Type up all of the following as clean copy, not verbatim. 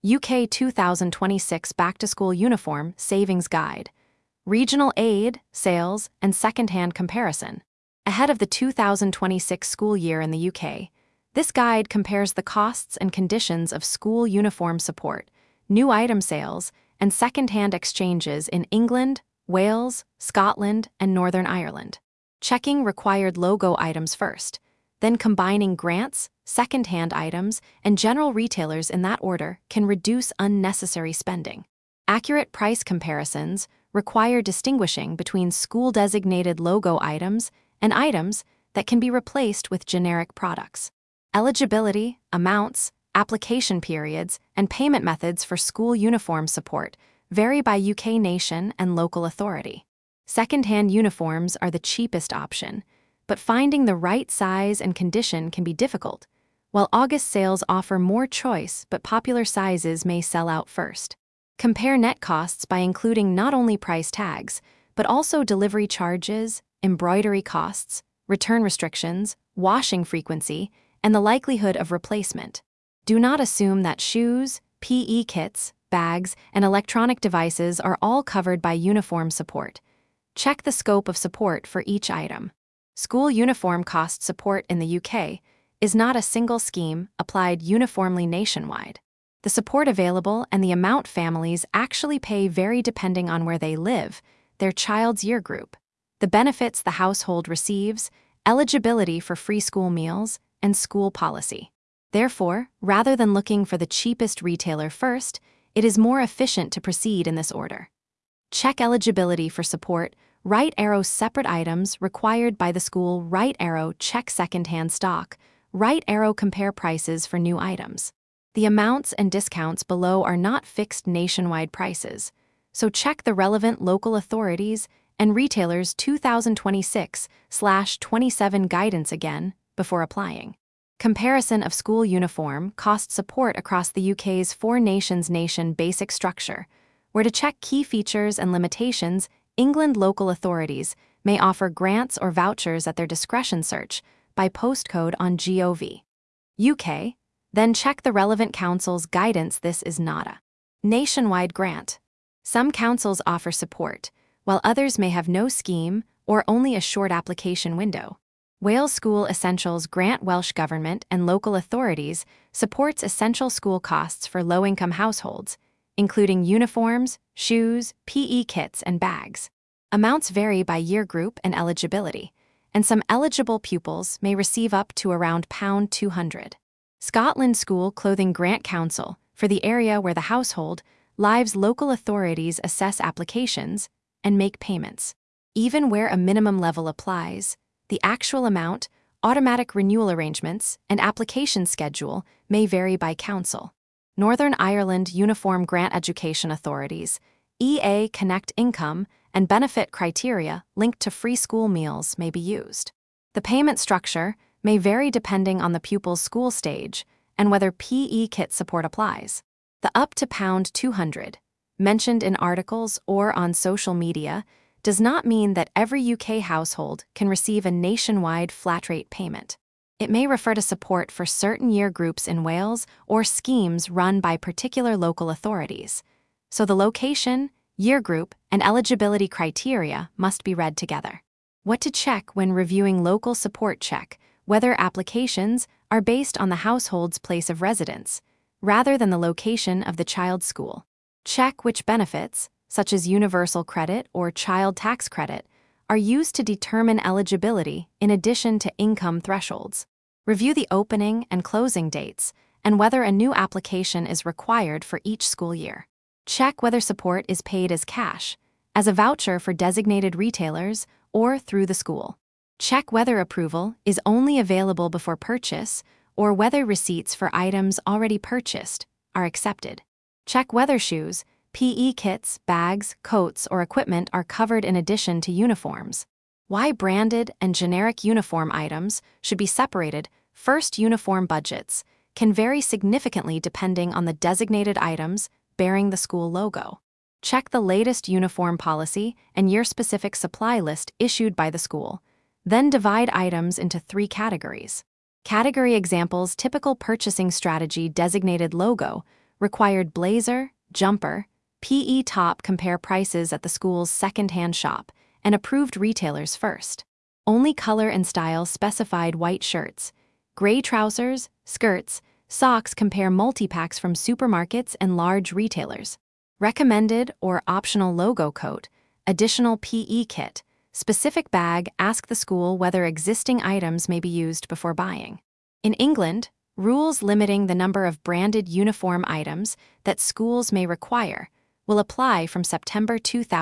UK 2026 Back-to-School Uniform Savings Guide. Regional aid, sales, and second-hand comparison. Ahead of the 2026 school year in the UK, this guide compares the costs and conditions of school uniform support, new item sales, and second-hand exchanges in England, Wales, Scotland, and Northern Ireland. Checking required logo items first, then combining grants, second-hand items, and general retailers in that order can reduce unnecessary spending. Accurate price comparisons require distinguishing between school-designated logo items and items that can be replaced with generic products. Eligibility, amounts, application periods, and payment methods for school uniform support vary by UK nation and local authority. Second-hand uniforms are the cheapest option, but finding the right size and condition can be difficult, while August sales offer more choice but popular sizes may sell out first. Compare net costs by including not only price tags, but also delivery charges, embroidery costs, return restrictions, washing frequency, and the likelihood of replacement. Do not assume that shoes, PE kits, bags, and electronic devices are all covered by uniform support. Check the scope of support for each item. School uniform cost support in the UK is not a single scheme applied uniformly nationwide. The support available and the amount families actually pay vary depending on where they live, their child's year group, the benefits the household receives, eligibility for free school meals, and school policy. Therefore, rather than looking for the cheapest retailer first, it is more efficient to proceed in this order. Check eligibility for support. Right arrow separate items required by the school. Right arrow check second-hand stock. Right arrow compare prices for new items. The amounts and discounts below are not fixed nationwide prices, so check the relevant local authorities and retailers' 2026/27 guidance again before applying. Comparison of school uniform cost support across the UK's four nations nation basic structure, where to check key features and limitations. England local authorities may offer grants or vouchers at their discretion. Search by postcode on gov. UK, then check the relevant council's guidance. This is not a nationwide grant. Some councils offer support, while others may have no scheme or only a short application window. Wales School Essentials Grant. Welsh Government and local authorities supports essential school costs for low-income households, including uniforms, shoes, PE kits, and bags. Amounts vary by year group and eligibility, and some eligible pupils may receive up to around £200. Scotland School Clothing Grant Council, for the area where the household lives, local authorities assess applications and make payments. Even where a minimum level applies, the actual amount, automatic renewal arrangements, and application schedule may vary by council. Northern Ireland Uniform Grant Education Authorities, EA Connect income and benefit criteria linked to free school meals may be used. The payment structure may vary depending on the pupil's school stage and whether PE kit support applies. The up to £200, mentioned in articles or on social media, does not mean that every UK household can receive a nationwide flat-rate payment. It may refer to support for certain year groups in Wales or schemes run by particular local authorities, so the location, year group, and eligibility criteria must be read together. What to check when reviewing local support. Check whether applications are based on the household's place of residence, rather than the location of the child's school. Check which benefits, such as universal credit or child tax credit, are used to determine eligibility in addition to income thresholds. Review the opening and closing dates and whether a new application is required for each school year. Check whether support is paid as cash, as a voucher for designated retailers, or through the school. Check whether approval is only available before purchase or whether receipts for items already purchased are accepted. Check whether shoes, PE kits, bags, coats, or equipment are covered in addition to uniforms. Why branded and generic uniform items should be separated. First, uniform budgets can vary significantly depending on the designated items bearing the school logo. Check the latest uniform policy and year-specific supply list issued by the school. Then divide items into 3 categories. Category examples. Typical purchasing strategy. Designated logo Required blazer, jumper, PE top. Compare prices at the school's second-hand shop and approved retailers first. Only color and style specified: white shirts, gray trousers, skirts, socks. Compare multi-packs from supermarkets and large retailers. Recommended or optional logo coat, additional PE kit, specific bag. Ask the school whether existing items may be used before buying. In England, rules limiting the number of branded uniform items that schools may require will apply from September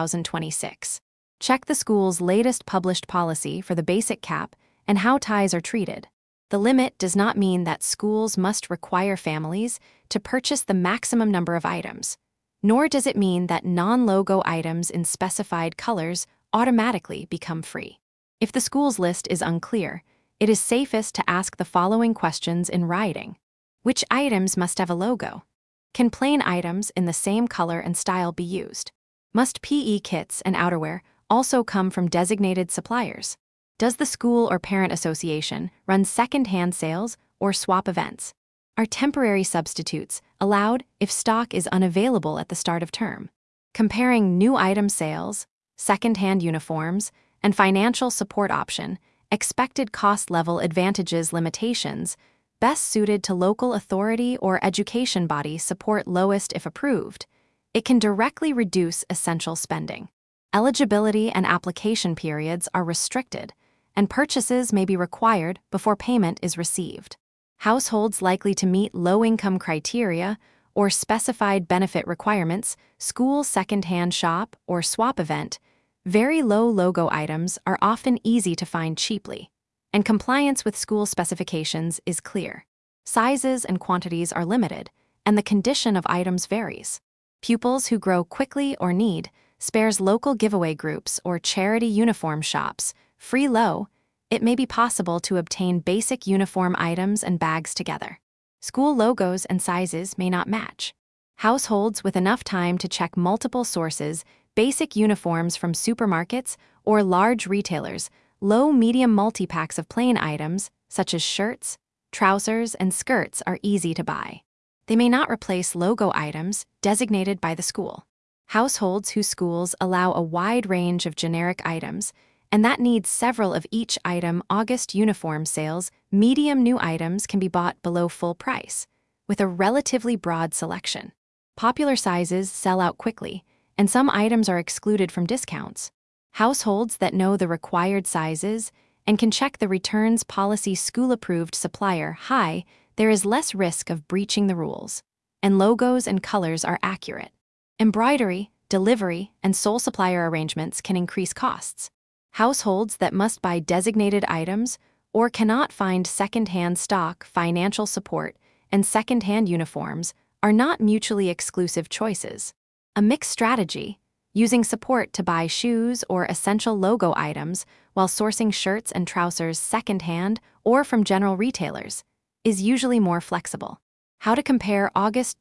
2026. Check the school's latest published policy for the basic cap and how ties are treated. The limit does not mean that schools must require families to purchase the maximum number of items, nor does it mean that non-logo items in specified colors automatically become free. If the school's list is unclear, it is safest to ask the following questions in writing. Which items must have a logo? Can plain items in the same color and style be used? Must PE kits and outerwear also come from designated suppliers? Does the school or parent association run second-hand sales or swap events? Are temporary substitutes allowed if stock is unavailable at the start of term? Comparing new item sales, second-hand uniforms, and financial support option, expected cost level advantages, limitations, best suited to local authority or education body support, lowest if approved. It can directly reduce essential spending. Eligibility and application periods are restricted, and purchases may be required before payment is received. Households likely to meet low-income criteria or specified benefit requirements, school second-hand shop or swap event, very low logo items are often easy to find cheaply, and compliance with school specifications is clear. Sizes and quantities are limited, and the condition of items varies. Pupils who grow quickly or need spares, local giveaway groups or charity uniform shops, free low, it may be possible to obtain basic uniform items and bags together. School logos and sizes may not match. Households with enough time to check multiple sources, basic uniforms from supermarkets or large retailers, low-medium multi-packs of plain items, such as shirts, trousers, and skirts, are easy to buy. They may not replace logo items designated by the school. Households whose schools allow a wide range of generic items, and that needs several of each item. August uniform sales, medium new items can be bought below full price, with a relatively broad selection. Popular sizes sell out quickly, and some items are excluded from discounts. Households that know the required sizes and can check the returns policy, school-approved supplier high, there is less risk of breaching the rules, and logos and colors are accurate. Embroidery, delivery, and sole supplier arrangements can increase costs. Households that must buy designated items or cannot find second-hand stock, financial support, and second-hand uniforms are not mutually exclusive choices. A mixed strategy, using support to buy shoes or essential logo items while sourcing shirts and trousers second-hand or from general retailers, is usually more flexible. How to compare August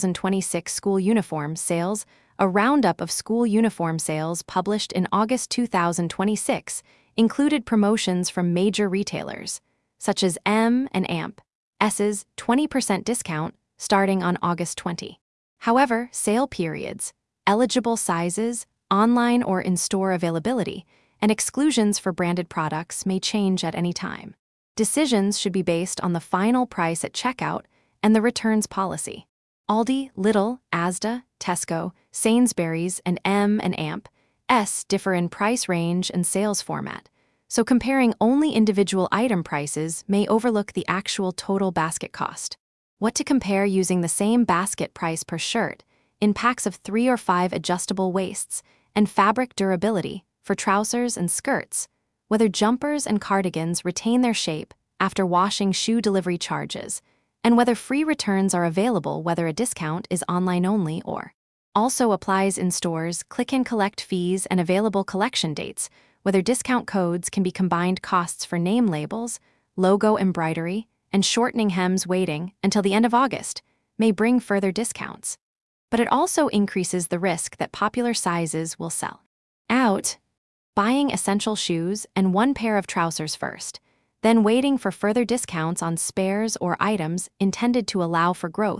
2026 school uniform sales. A roundup of school uniform sales published in August 2026 included promotions from major retailers, such as M&A and S's 20% discount starting on August 20. However, sale periods, eligible sizes, online or in-store availability, and exclusions for branded products may change at any time. Decisions should be based on the final price at checkout and the returns policy. Aldi, Lidl, Asda, Tesco, Sainsbury's, and M&A differ in price range and sales format, so comparing only individual item prices may overlook the actual total basket cost. What to compare using the same basket price per shirt in packs of 3 or 5 adjustable waists and fabric durability for trousers and skirts, whether jumpers and cardigans retain their shape after washing, shoe delivery charges, and whether free returns are available, whether a discount is online only or also applies in stores, click and collect fees and available collection dates, whether discount codes can be combined, costs for name labels, logo embroidery, and shortening hems. Waiting until the end of August may bring further discounts, but it also increases the risk that popular sizes will sell out. Buying essential shoes and 1 pair of trousers first, then waiting for further discounts on spares or items intended to allow for growth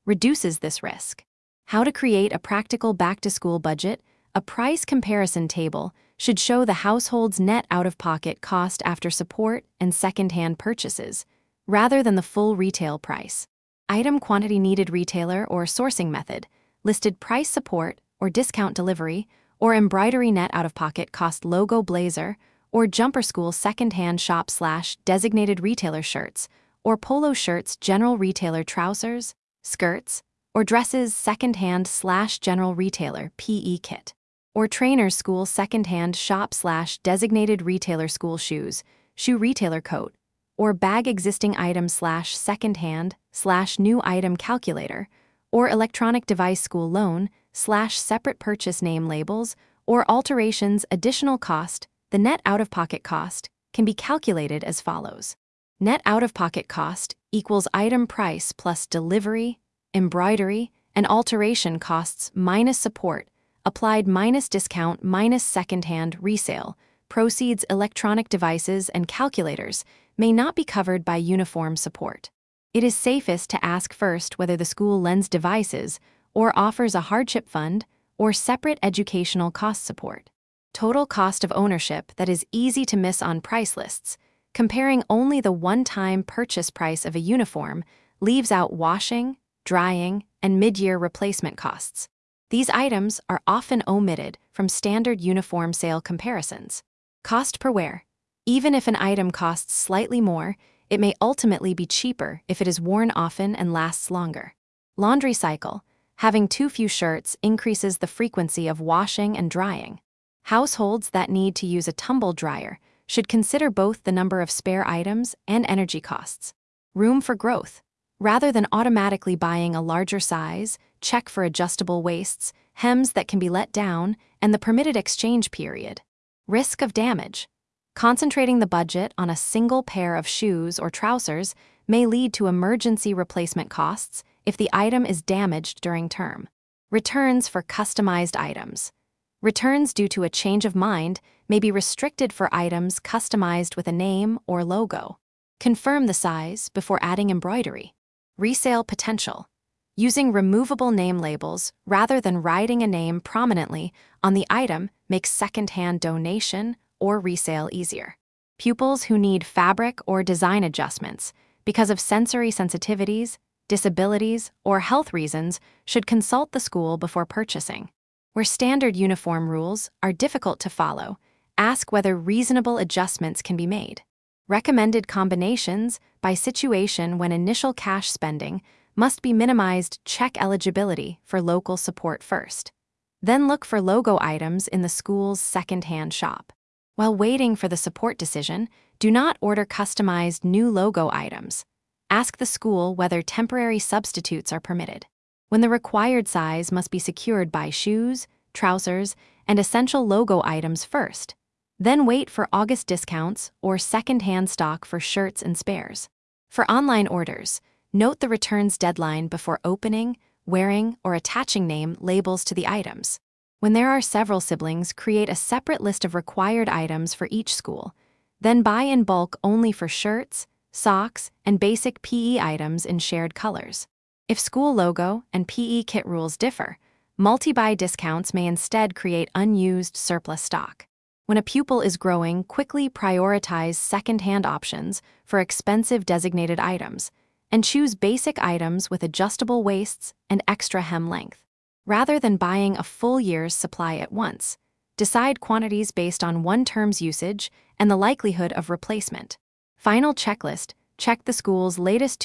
reduces this risk. How to create a practical back-to-school budget? A price comparison table should show the household's net out-of-pocket cost after support and second-hand purchases, rather than the full retail price. Item quantity needed retailer or sourcing method, listed price support or discount delivery, or embroidery net out-of-pocket cost logo blazer, or jumper school second-hand shop / designated retailer shirts, or polo shirts general retailer trousers, skirts, or dresses second-hand / general retailer PE kit, or trainers school second-hand shop / designated retailer school shoes, shoe retailer coat, or bag existing item / second-hand / new item calculator, or electronic device school loan / separate purchase name labels, or alterations additional cost. The net out-of-pocket cost can be calculated as follows. Net out-of-pocket cost equals item price plus delivery, embroidery, and alteration costs minus support, applied minus discount minus second-hand resale. Proceeds electronic devices and calculators may not be covered by uniform support. It is safest to ask first whether the school lends devices or offers a hardship fund or separate educational cost support. Total cost of ownership that is easy to miss on price lists, comparing only the one-time purchase price of a uniform, leaves out washing, drying, and mid-year replacement costs. These items are often omitted from standard uniform sale comparisons. Cost per wear. Even if an item costs slightly more, it may ultimately be cheaper if it is worn often and lasts longer. Laundry cycle. Having too few shirts increases the frequency of washing and drying. Households that need to use a tumble dryer should consider both the number of spare items and energy costs. Room for growth. Rather than automatically buying a larger size, check for adjustable waists, hems that can be let down, and the permitted exchange period. Risk of damage. Concentrating the budget on a single pair of shoes or trousers may lead to emergency replacement costs if the item is damaged during term. Returns for customized items. Returns due to a change of mind may be restricted for items customized with a name or logo. Confirm the size before adding embroidery. Resale potential. Using removable name labels rather than writing a name prominently on the item makes second-hand donation or resale easier. Pupils who need fabric or design adjustments because of sensory sensitivities, disabilities, or health reasons should consult the school before purchasing. Where standard uniform rules are difficult to follow, ask whether reasonable adjustments can be made. Recommended combinations by situation when initial cash spending must be minimized. Check eligibility for local support first. Then look for logo items in the school's second-hand shop. While waiting for the support decision, do not order customized new logo items. Ask the school whether temporary substitutes are permitted. When the required size must be secured by shoes, trousers, and essential logo items first. Then wait for August discounts or second-hand stock for shirts and spares. For online orders, note the returns deadline before opening, wearing, or attaching name labels to the items. When there are several siblings, create a separate list of required items for each school. Then buy in bulk only for shirts, socks, and basic PE items in shared colors. If school logo and PE kit rules differ, multi-buy discounts may instead create unused surplus stock. When a pupil is growing, quickly prioritize second-hand options for expensive designated items, and choose basic items with adjustable waists and extra hem length. Rather than buying a full year's supply at once, decide quantities based on one term's usage and the likelihood of replacement. Final checklist. Check the school's latest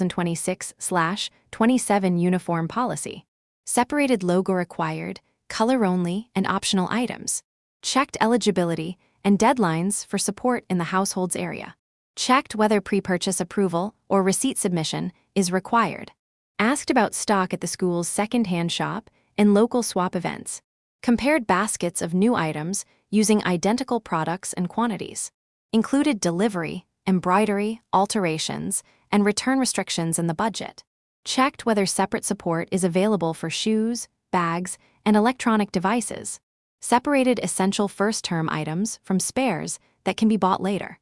2026/27 uniform policy. Separated logo required, color only, and optional items. Checked eligibility and deadlines for support in the household's area. Checked whether pre-purchase approval or receipt submission is required. Asked about stock at the school's second-hand shop and local swap events. Compared baskets of new items using identical products and quantities. Included delivery, embroidery, alterations, and return restrictions in the budget. Checked whether separate support is available for shoes, bags, and electronic devices. Separated essential first-term items from spares that can be bought later.